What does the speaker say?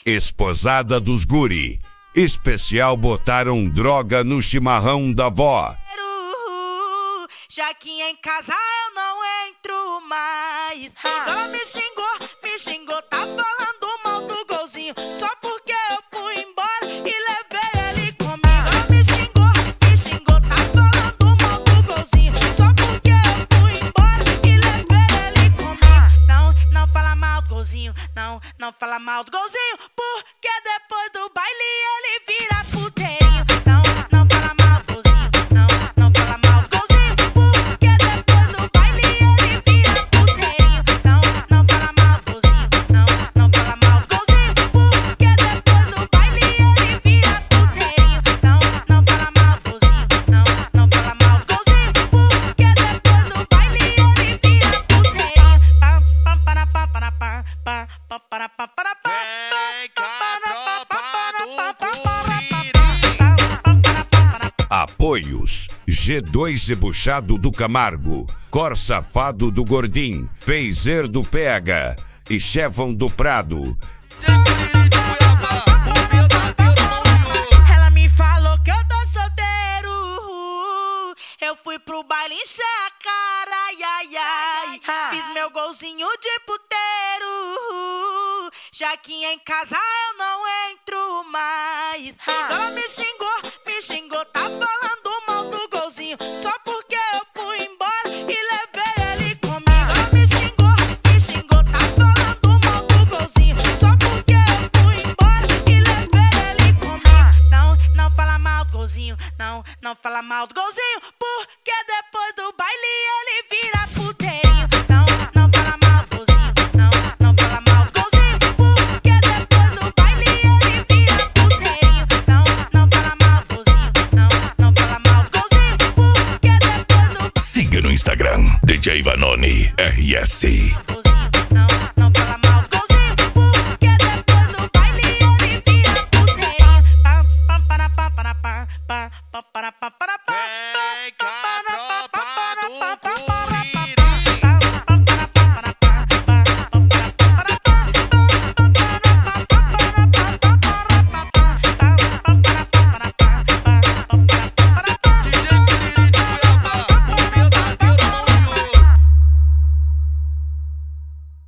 esposada dos guri. Especial botaram droga no chimarrão da vó. Já que em casa eu não entro mais. Ela me xingou, tá falando mal do golzinho. Só porque eu fui embora e levei ele comigo. Ela me xingou, tá falando mal do golzinho. Só porque eu fui embora e levei ele comigo. Não fala mal do golzinho, não fala mal do golzinho. Porque depois do baile ele vira puteirinho. Não fala mal do golzinho, não fala mal do golzinho. Porque depois do baile ele vira puteirinho. Não fala mal do golzinho, não fala mal do golzinho. Porque depois do baile ele vira puteirinho. Não fala mal do golzinho, não fala mal do golzinho. Porque depois do baile ele vira puteirinho. Apoios: G2 Ebuchado do Camargo, Cor Safado do Gordim, Phaser do PH e Chevron do Prado. Ela me falou que eu tô solteiro. Eu fui pro baile encher a cara, ai, ai. Fiz meu golzinho de puteiro. Já que em casa eu não entro mais. Ela me xingou, tá falando mal do golzinho. Só porque eu fui embora e levei ele comigo. Ela me xingou, tá falando mal do golzinho. Só porque eu fui embora e levei ele comigo. Não fala mal do golzinho, não fala mal do golzinho. Porque depois do baile ele vira puteirinho. Não fala mal do golzinho, não fala mal do golzinho. Porque depois do baile ele vira puteirinho. Não fala mal do golzinho, não fala mal do golzinho. Porque depois do Siga no Instagram, DJ Vanoni RS.